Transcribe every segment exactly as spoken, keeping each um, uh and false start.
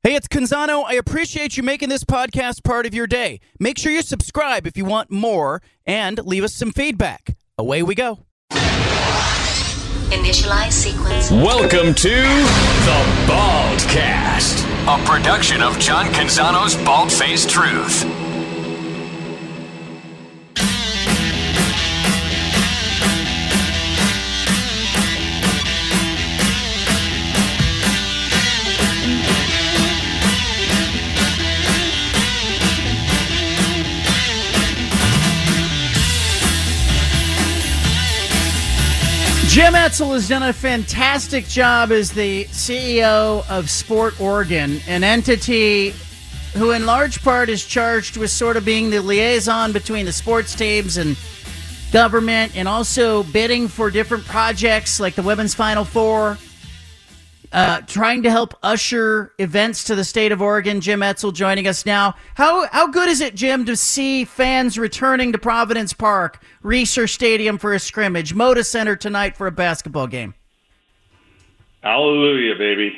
Hey, it's Canzano. I appreciate you making this podcast part of your day. Make sure you subscribe if you want more and leave us some feedback. Away we go. Initialize sequence. Welcome to The Baldcast, a production of John Canzano's Bald-Faced Truth. Jim Etzel has done a fantastic job as the C E O of Sport Oregon, an entity who in large part is charged with sort of being the liaison between the sports teams and government, and also bidding for different projects like the Women's Final Four, uh, trying to help usher events to the state of Oregon. Jim Etzel joining us now. How how good is it, Jim, to see fans returning to Providence Park, Reser Stadium for a scrimmage, Moda Center tonight for a basketball game? Hallelujah, baby.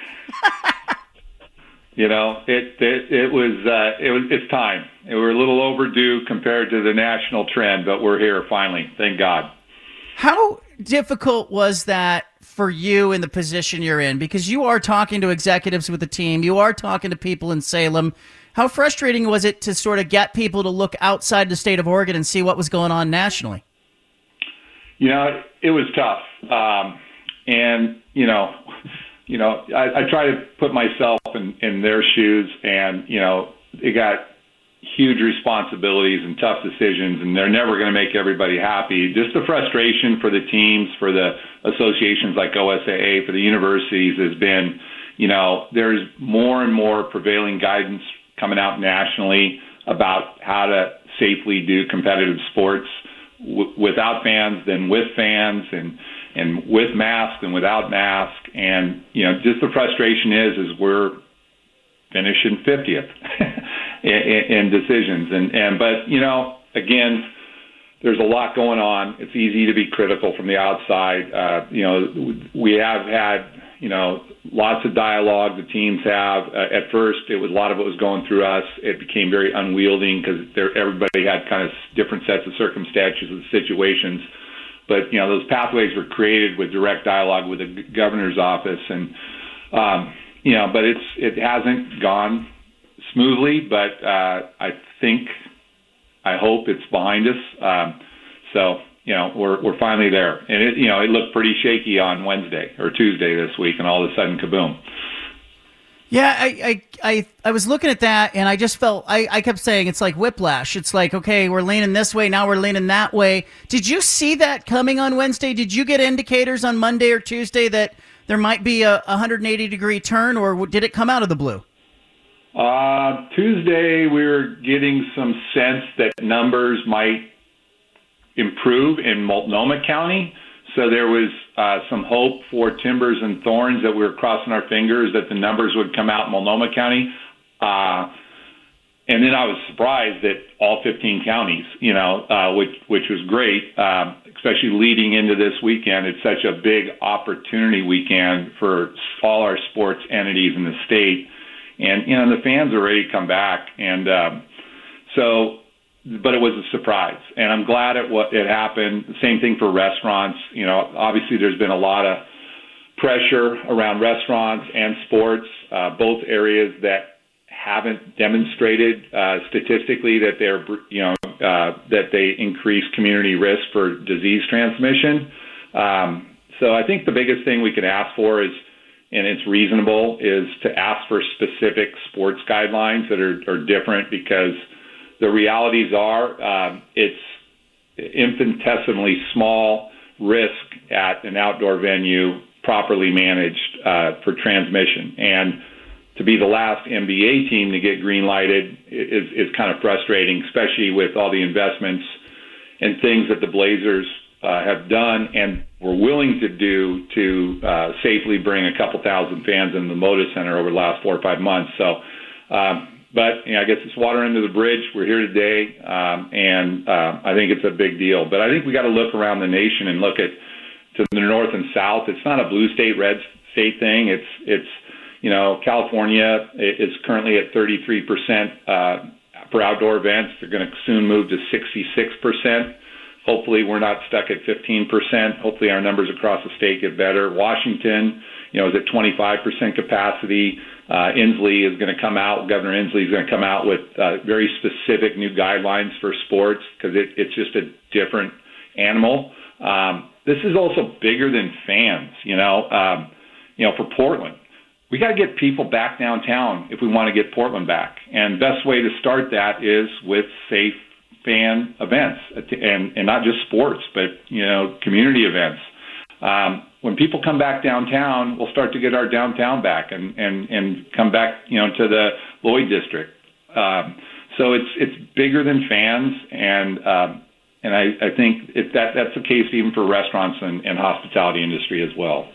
you know, it it, it was uh, it was it's time. We were a little overdue compared to the national trend, but we're here finally. Thank God. How difficult was that for you in the position you're in? Because you are talking to executives with the team. You are talking to people in Salem. How frustrating was it to sort of get people to look outside the state of Oregon and see what was going on nationally? You know, it was tough. Um, and, you know, you know, I, I try to put myself in, in their shoes, and, you know, they got huge responsibilities and tough decisions, and they're never going to make everybody happy. Just the frustration for the teams, for the associations like O S A A, for the universities has been, you know, there's more and more prevailing guidance coming out nationally about how to safely do competitive sports w- without fans, then with fans, and and with mask and without mask. And, you know, just the frustration is, is we're finishing fiftieth in, in decisions. And, and, but, you know, again, there's a lot going on. It's easy to be critical from the outside. Uh, you know, we have had, you know, lots of dialogue the teams have. Uh, at first, it was a lot of it was going through us. It became very unwielding because everybody had kind of different sets of circumstances and situations. But, you know, those pathways were created with direct dialogue with the governor's office. And, um, you know, but it's it hasn't gone smoothly, but uh, I think, I hope it's behind us. Um, so, you know, we're we're finally there. And, it, you know, it looked pretty shaky on Wednesday or Tuesday this week, and all of a sudden, kaboom. Yeah, I I, I, I was looking at that, and I just felt, I, I kept saying it's like whiplash. It's like, okay, we're leaning this way, now we're leaning that way. Did you see that coming on Wednesday? Did you get indicators on Monday or Tuesday that there might be a one hundred eighty degree turn, or did it come out of the blue? Uh, Tuesday, we were getting some sense that numbers might improve in Multnomah County. So there was uh, some hope for Timbers and Thorns that we were crossing our fingers that the numbers would come out in Multnomah County. Uh, and then I was surprised that all fifteen counties, you know, uh, which which was great, um, especially leading into this weekend. It's such a big opportunity weekend for all our sports entities in the state. And, you know, the fans are ready to come back. And um, so, but it was a surprise. And I'm glad it, what, it happened. The same thing for restaurants. You know, obviously there's been a lot of pressure around restaurants and sports, uh, both areas that haven't demonstrated uh, statistically that they're, you know, uh, that they increase community risk for disease transmission. Um, so I think the biggest thing we can ask for is, and it's reasonable, is to ask for specific sports guidelines that are, are different, because the realities are um, it's infinitesimally small risk at an outdoor venue properly managed uh, for transmission. And to be the last N B A team to get green-lighted is, is kind of frustrating, especially with all the investments and things that the Blazers uh, have done and were willing to do to uh, safely bring a couple thousand fans in the Moda Center over the last four or five months. So, um, but you know, I guess it's water under the bridge. We're here today, um, and uh, I think it's a big deal. But I think we got to look around the nation and look at to the north and south. It's not a blue state, red state thing. It's it's you know, California is currently at thirty-three percent uh, for outdoor events. They're going to soon move to sixty-six percent. Hopefully we're not stuck at fifteen percent. Hopefully our numbers across the state get better. Washington, you know, is at twenty-five percent capacity. Uh, Inslee is going to come out, Governor Inslee is going to come out with uh, very specific new guidelines for sports because it, it's just a different animal. Um, this is also bigger than fans, you know, um, you know, for Portland. We got to get people back downtown if we want to get Portland back. And best way to start that is with safe fan events, and, and not just sports, but, you know, community events. Um, when people come back downtown, we'll start to get our downtown back and, and, and come back, you know, to the Lloyd District. Um, so it's it's bigger than fans, and um, and I, I think it, that that's the case even for restaurants and, and hospitality industry as well.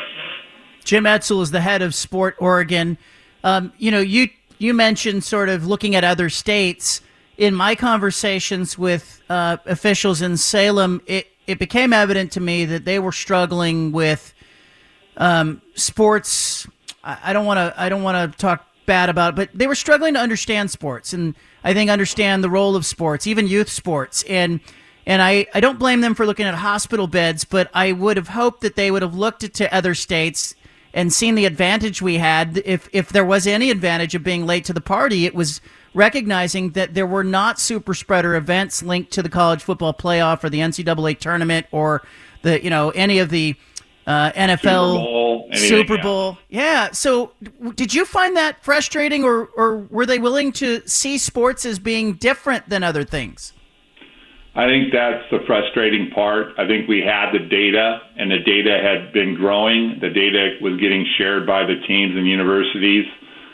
Jim Etzel is the head of Sport Oregon. Um, you know, you you mentioned sort of looking at other states. In my conversations with uh, officials in Salem, it, it became evident to me that they were struggling with um, sports. I, I don't want to I don't want to talk bad about it, but they were struggling to understand sports, and I think understand the role of sports, even youth sports. And and I, I don't blame them for looking at hospital beds, but I would have hoped that they would have looked at to other states and seen the advantage we had. If if there was any advantage of being late to the party, it was recognizing that there were not super spreader events linked to the college football playoff or the N C double A tournament or the, you know, any of the uh, N F L Super Bowl. Anything, Super Bowl. Yeah. yeah. So did you find that frustrating, or, or were they willing to see sports as being different than other things? I think that's the frustrating part. I think we had the data, and the data had been growing. The data was getting shared by the teams and universities,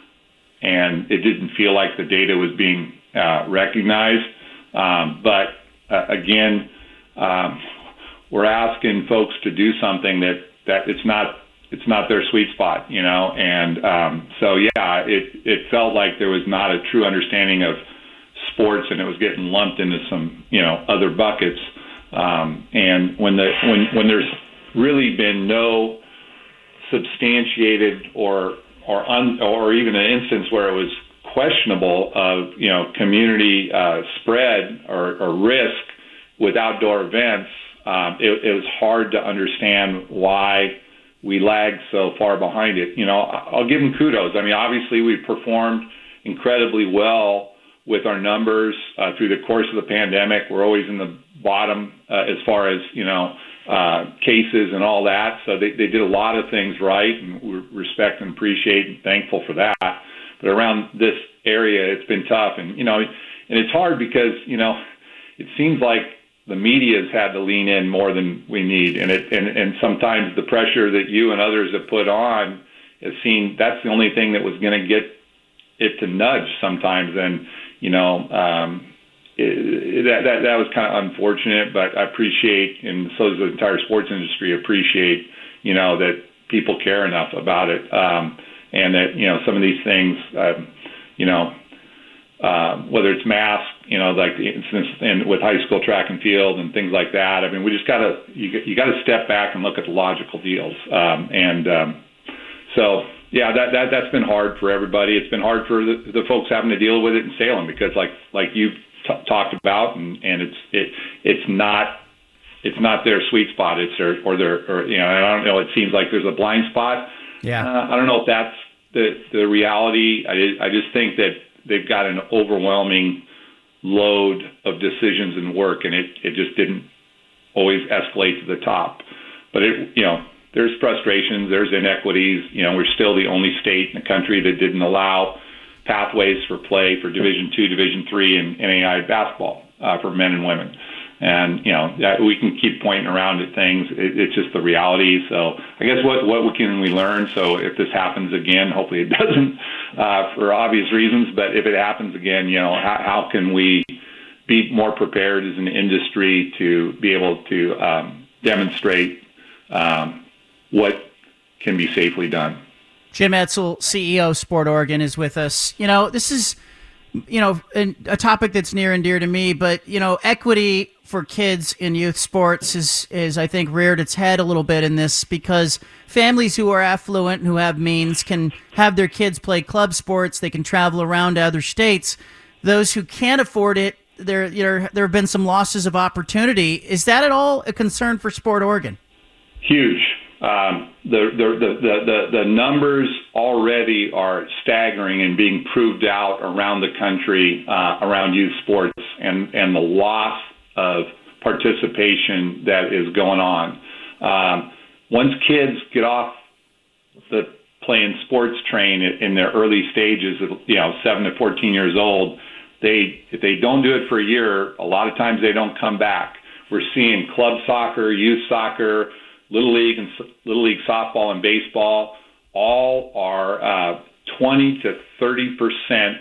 and it didn't feel like the data was being uh, recognized. Um, but uh, again, um, we're asking folks to do something that, that it's not it's not their sweet spot, you know. And um, so yeah, it it felt like there was not a true understanding of sports, and it was getting lumped into some, you know, other buckets. Um, and when the when when there's really been no substantiated or or un, or even an instance where it was questionable of, you know, community uh, spread or, or risk with outdoor events, um, it, it was hard to understand why we lagged so far behind it. You know, I'll give them kudos. I mean, obviously we performed incredibly well with our numbers uh, through the course of the pandemic. We're always in the bottom uh, as far as, you know, uh, cases and all that. So they, they did a lot of things right, and we respect and appreciate and thankful for that. But around this area, it's been tough. And, you know, and it's hard because, you know, it seems like the media's had to lean in more than we need. And it and, and sometimes the pressure that you and others have put on has seen that's the only thing that was going to get it to nudge sometimes. And, you know, um, it, that, that that was kind of unfortunate, but I appreciate, and so does the entire sports industry, appreciate, you know, that people care enough about it, um, and that, you know, some of these things, um, you know, uh, whether it's masks, you know, like the instance in, with high school track and field and things like that. I mean, we just got to, you, you got to step back and look at the logical deals. Um, and um, so, yeah, that, that, that's been hard for everybody. It's been hard for the, the folks having to deal with it in Salem because like, like you've t- talked about, and, and it's, it, it's not, it's not their sweet spot. It's their, or their, or, you know, I don't know, it seems like there's a blind spot. Yeah. Uh, I don't know if that's the, the reality. I, I just think that they've got an overwhelming load of decisions and work, and it, it just didn't always escalate to the top. But it, you know, there's frustrations, there's inequities. You know, we're still the only state in the country that didn't allow pathways for play for Division two, Division three, and N A I basketball uh, for men and women. And, you know, that we can keep pointing around at things. It, it's just the reality. So I guess what, what can we learn? So if this happens again, hopefully it doesn't uh, for obvious reasons, but if it happens again, you know, how, how can we be more prepared as an industry to be able to um, demonstrate um, what can be safely done? Jim Etzel, C E O of Sport Oregon, is with us. You know, this is you know, a topic that's near and dear to me, but, you know, equity for kids in youth sports is, is, I think, reared its head a little bit in this because families who are affluent and who have means can have their kids play club sports. They can travel around to other states. Those who can't afford it, there, you know, there have been some losses of opportunity. Is that at all a concern for Sport Oregon? Huge. Um, the, the, the, the, the numbers already are staggering and being proved out around the country, uh, around youth sports, and, and the loss of participation that is going on. Um, once kids get off the playing sports train in their early stages, of, you know, seven to fourteen years old, they if they don't do it for a year, a lot of times they don't come back. We're seeing club soccer, youth soccer, Little League and Little League softball and baseball, all are uh, twenty to thirty percent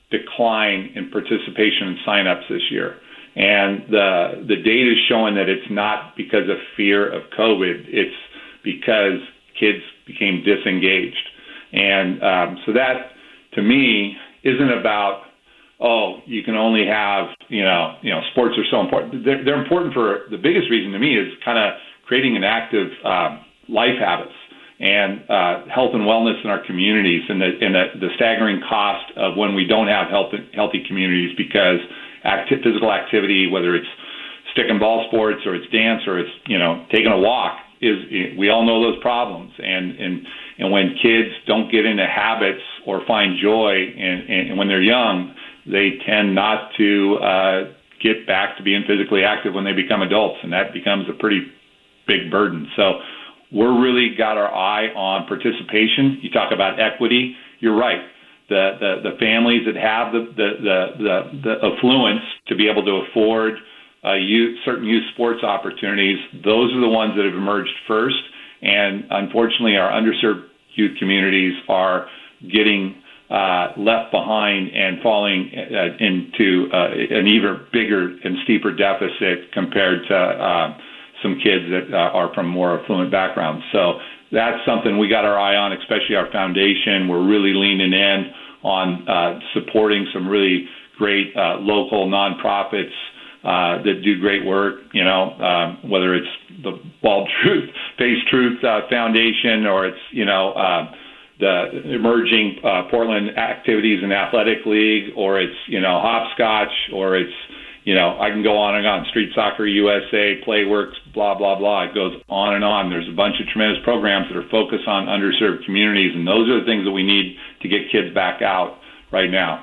decline in participation and signups this year. And the the data is showing that it's not because of fear of COVID. It's because kids became disengaged. And um, so that, to me, isn't about, oh, you can only have, you know, you know, sports are so important. They're, they're important for, the biggest reason to me is kind of creating an active uh, life habits and uh, health and wellness in our communities, and the, and the, the staggering cost of when we don't have health, healthy communities because active, physical activity, whether it's stick and ball sports or it's dance or it's, you know, taking a walk, is we all know those problems. And and, and when kids don't get into habits or find joy, and, and when they're young, they tend not to uh, get back to being physically active when they become adults, and that becomes a pretty big burden. So we're really got our eye on participation. You talk about equity. You're right. The the, the families that have the the, the the the affluence to be able to afford uh, youth, certain youth sports opportunities, those are the ones that have emerged first. And unfortunately, our underserved youth communities are getting uh, left behind and falling uh, into uh, an even bigger and steeper deficit compared to uh, some kids that uh, are from more affluent backgrounds. So that's something we got our eye on, especially our foundation. We're really leaning in on uh, supporting some really great uh, local nonprofits uh, that do great work, you know, um, whether it's the Bald Truth, Face Truth uh, Foundation, or it's, you know, uh, the emerging uh, Portland Activities and Athletic League, or it's, you know, Hopscotch, or it's, you know, I can go on and on, Street Soccer U S A, Playworks, blah, blah, blah. It goes on and on. There's a bunch of tremendous programs that are focused on underserved communities, and those are the things that we need to get kids back out right now.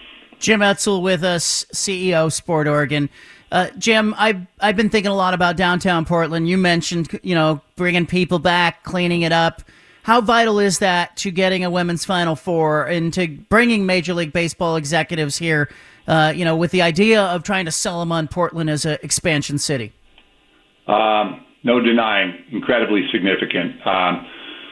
Jim Etzel with us, C E O, Sport Oregon. Uh, Jim, I've, I've been thinking a lot about downtown Portland. You mentioned, you know, bringing people back, cleaning it up. How vital is that to getting a women's Final Four and to bringing Major League Baseball executives here, uh, you know, with the idea of trying to sell them on Portland as an expansion city? Um, no denying, incredibly significant. Um,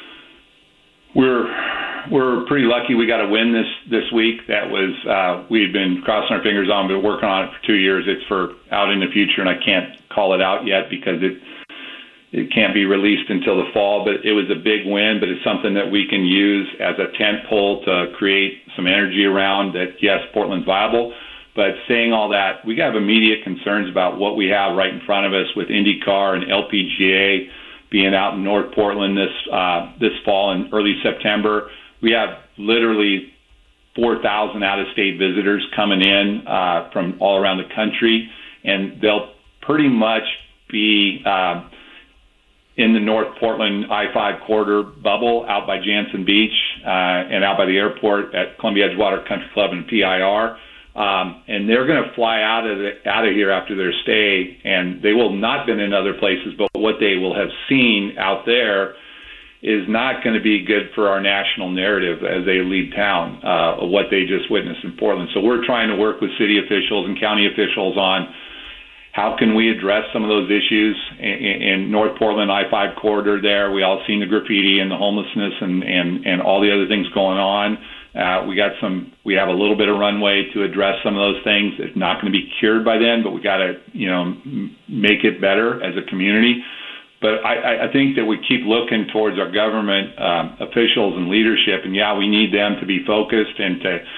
we're we're pretty lucky we got a win this this week. That was uh, we had been crossing our fingers on, but working on it for two years. It's for out in the future, and I can't call it out yet because it it can't be released until the fall. But it was a big win. But it's something that we can use as a tent pole to create some energy around. That yes, Portland's viable. But saying all that, we have immediate concerns about what we have right in front of us with IndyCar and L P G A being out in North Portland this uh, this fall and early September. We have literally four thousand out-of-state visitors coming in uh, from all around the country, and they'll pretty much be uh, in the North Portland I five corridor bubble out by Jansen Beach uh, and out by the airport at Columbia Edgewater Country Club and P I R. Um, and they're going to fly out of the, out of here after their stay, and they will not have been in other places, but what they will have seen out there is not going to be good for our national narrative as they leave town, uh, of what they just witnessed in Portland. So we're trying to work with city officials and county officials on how can we address some of those issues in, in North Portland I five corridor there. We all seen the graffiti and the homelessness and, and, and all the other things going on. Uh, we got some, we have a little bit of runway to address some of those things. It's not going to be cured by then, but we got to, you know, m- make it better as a community. But I, I think that we keep looking towards our government um, officials and leadership, and yeah, we need them to be focused and to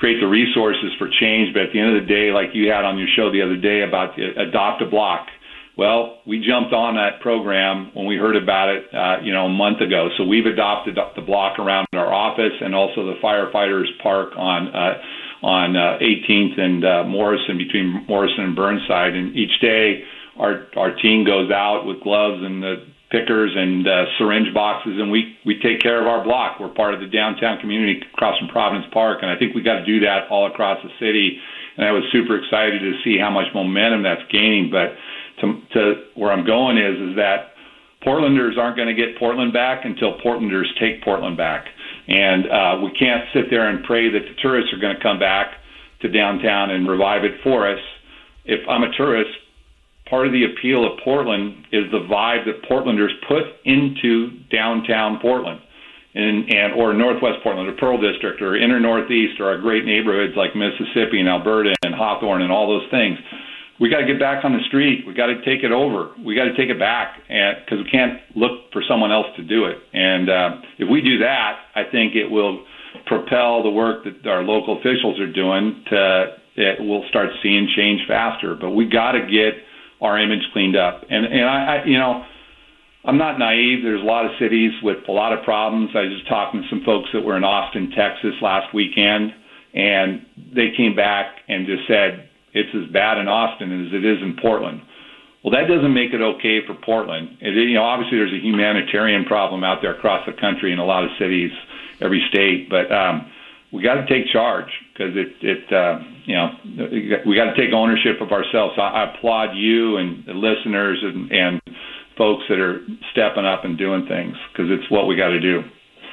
create the resources for change. But at the end of the day, like you had on your show the other day about the Adopt a Block, well, we jumped on that program when we heard about it, uh, you know, a month ago. So we've adopted the block around our office and also the firefighters park on uh, on uh, eighteenth and uh, Morrison, between Morrison and Burnside. And each day our our team goes out with gloves and the pickers and uh, syringe boxes, and we, we take care of our block. We're part of the downtown community across from Providence Park, and I think we got to do that all across the city. And I was super excited to see how much momentum that's gaining. But to, to where I'm going is is that Portlanders aren't going to get Portland back until Portlanders take Portland back. And uh, we can't sit there and pray that the tourists are going to come back to downtown and revive it for us. If I'm a tourist, part of the appeal of Portland is the vibe that Portlanders put into downtown Portland, and, and or Northwest Portland, or Pearl District, or Inner Northeast, or our great neighborhoods like Mississippi and Alberta and Hawthorne and all those things. We got to get back on the street. We got to take it over. We got to take it back, because we can't look for someone else to do it. And uh, if we do that, I think it will propel the work that our local officials are doing. To it, we'll start seeing change faster. But we got to get our image cleaned up. And and I, I, you know, I'm not naive. There's a lot of cities with a lot of problems. I was just talking to some folks that were in Austin, Texas last weekend, and they came back and just said it's as bad in Austin as it is in Portland. Well, that doesn't make it okay for Portland. It, you know, obviously there's a humanitarian problem out there across the country in a lot of cities, every state, but um, we got to take charge, because it, it uh, you know, we got to take ownership of ourselves. So I applaud you and the listeners and, and folks that are stepping up and doing things, because it's what we got to do.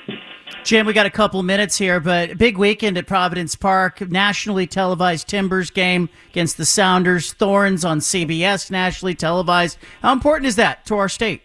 Jim, we got a couple minutes here, but big weekend at Providence Park, nationally televised Timbers game against the Sounders, Thorns on C B S, nationally televised. How important is that to our state?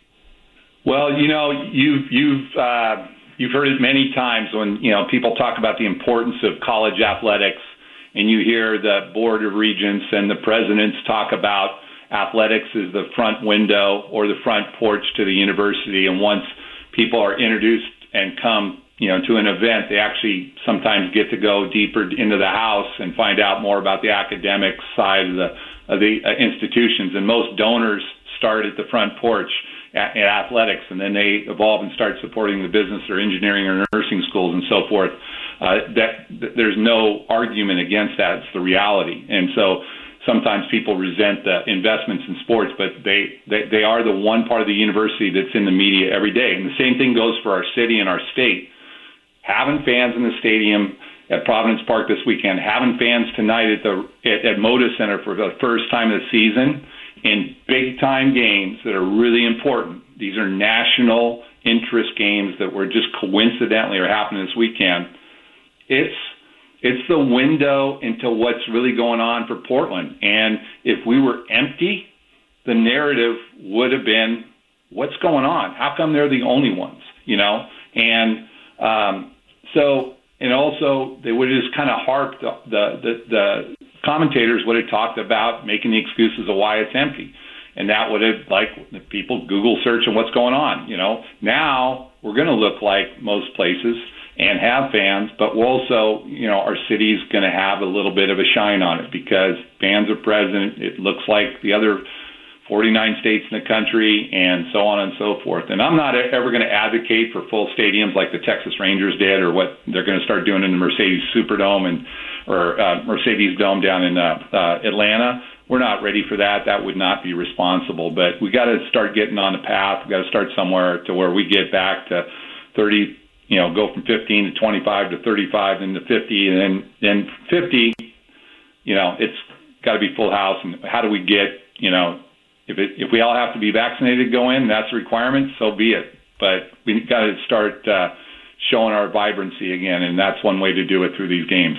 Well, you know, you've you've uh, you've heard it many times when, you know, people talk about the importance of college athletics, and you hear the Board of Regents and the presidents talk about athletics as the front window or the front porch to the university. And once people are introduced and come, you know, to an event, they actually sometimes get to go deeper into the house and find out more about the academic side of the of the uh, institutions. And most donors start at the front porch at, at athletics, and then they evolve and start supporting the business or engineering or nursing schools and so forth. Uh, that, that there's no argument against that. It's the reality. And so sometimes people resent the investments in sports, but they, they, they are the one part of the university that's in the media every day. And the same thing goes for our city and our state. Having fans in the stadium at Providence Park this weekend, having fans tonight at the at, at Moda Center for the first time of the season in big-time games that are really important. These are national interest games that were just coincidentally are happening this weekend. It's It's the window into what's really going on for Portland. And if we were empty, the narrative would have been, what's going on? How come they're the only ones, you know? And um, so, and also they would have just kind of harped, the, the, the commentators would have talked about making the excuses of why it's empty. And that would have, like, people Google search and what's going on, you know? Now we're going to look like most places and have fans, but we'll also, you know, our city's going to have a little bit of a shine on it because fans are present. It looks like the other forty-nine states in the country and so on and so forth. And I'm not ever going to advocate for full stadiums like the Texas Rangers did or what they're going to start doing in the Mercedes Superdome and or uh, Mercedes Dome down in uh, uh, Atlanta. We're not ready for that. That would not be responsible. But we got to start getting on the path. We got to start somewhere to where we get back to thirty. You know, go from fifteen to twenty-five to thirty-five, then to fifty, and then then fifty. You know, it's got to be full house. And how do we get? You know, if it if we all have to be vaccinated to go in, that's a requirement. So be it. But we got to start uh, showing our vibrancy again, and that's one way to do it through these games.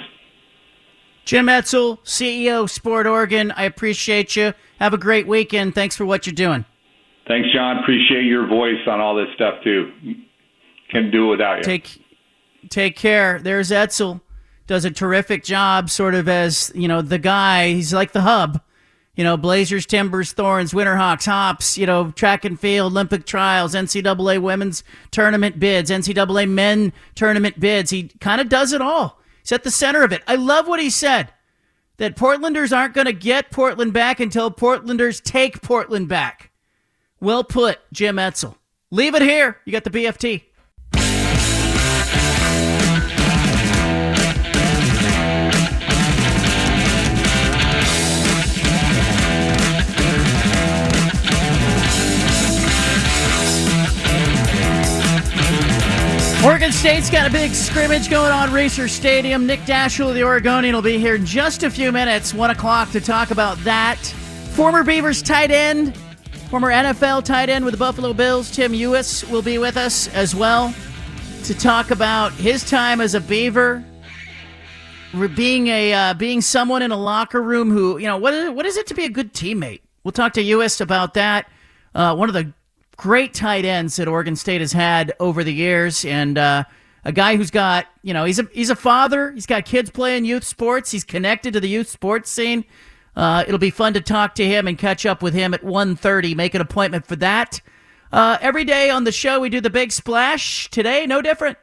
Jim Etzel, C E O, Sport Oregon. I appreciate you. Have a great weekend. Thanks for what you're doing. Thanks, John. Appreciate your voice on all this stuff too. Can do without you. Take, take care. There's Etzel. Does a terrific job sort of as, you know, the guy. He's like the hub. You know, Blazers, Timbers, Thorns, Winterhawks, Hops, you know, track and field, Olympic trials, N C double A women's tournament bids, N C double A men tournament bids. He kind of does it all. He's at the center of it. I love what he said, that Portlanders aren't going to get Portland back until Portlanders take Portland back. Well put, Jim Edsall. Leave it here. You got the B F T. Oregon State's got a big scrimmage going on Racer Stadium. Nick Daschel of the Oregonian will be here in just a few minutes, one o'clock, to talk about that. Former Beavers tight end, former N F L tight end with the Buffalo Bills, Tim Ewis, will be with us as well to talk about his time as a Beaver, being a uh, being someone in a locker room who, you know, what is it, what is it to be a good teammate? We'll talk to Ewis about that. Uh, one of the great tight ends that Oregon State has had over the years, and uh, a guy who's got, you know, he's a he's a father. He's got kids playing youth sports. He's connected to the youth sports scene. Uh, it'll be fun to talk to him and catch up with him at one thirty. Make an appointment for that. Uh, every day on the show, we do the Big Splash. Today, no different.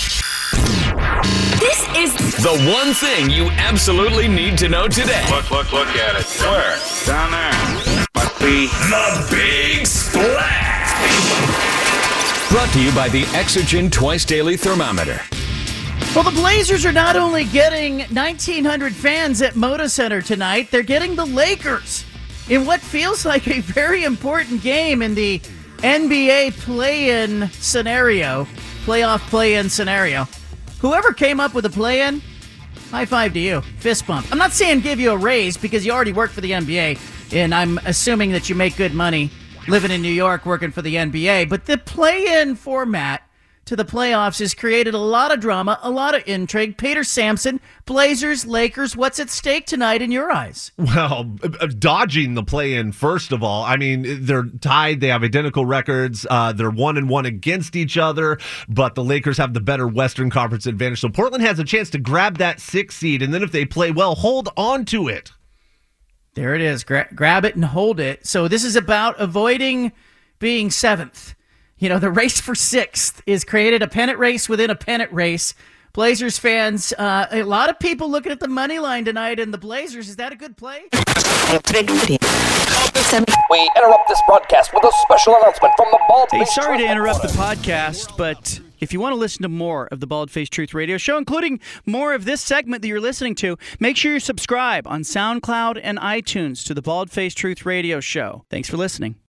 This is the one thing you absolutely need to know today. Look, look, look at it. Where? Down there. Must be the Big Splash. Brought to you by the Exergen Twice Daily Thermometer. Well, the Blazers are not only getting nineteen hundred fans at Moda Center tonight, they're getting the Lakers in what feels like a very important game in the N B A play-in scenario, playoff play-in scenario. Whoever came up with a play-in, high five to you. Fist bump. I'm not saying give you a raise because you already work for the N B A, and I'm assuming that you make good money living in New York working for the N B A. But the play-in format to the playoffs has created a lot of drama, a lot of intrigue. Peter Sampson, Blazers, Lakers, what's at stake tonight in your eyes? Well, dodging the play-in, first of all. I mean, they're tied. They have identical records. Uh, they're one and one against each other, but the Lakers have the better Western Conference advantage. So Portland has a chance to grab that sixth seed, and then if they play well, hold on to it. There it is. Gra- grab it and hold it. So this is about avoiding being seventh. You know, the race for sixth is created a pennant race within a pennant race. Blazers fans, uh, a lot of people looking at the money line tonight in the Blazers. Is that a good play? We interrupt this broadcast with a special announcement from the Bald Hey, Face sorry to Truth interrupt the Reporter. podcast, but if you want to listen to more of the Bald Face Truth Radio Show, including more of this segment that you're listening to, make sure you subscribe on SoundCloud and iTunes to the Bald Face Truth Radio Show. Thanks for listening.